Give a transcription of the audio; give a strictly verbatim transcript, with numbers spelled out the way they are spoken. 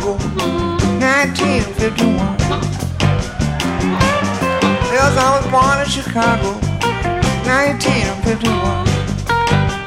Chicago, nineteen fifty-one. Yes, I was born in Chicago, nineteen fifty-one.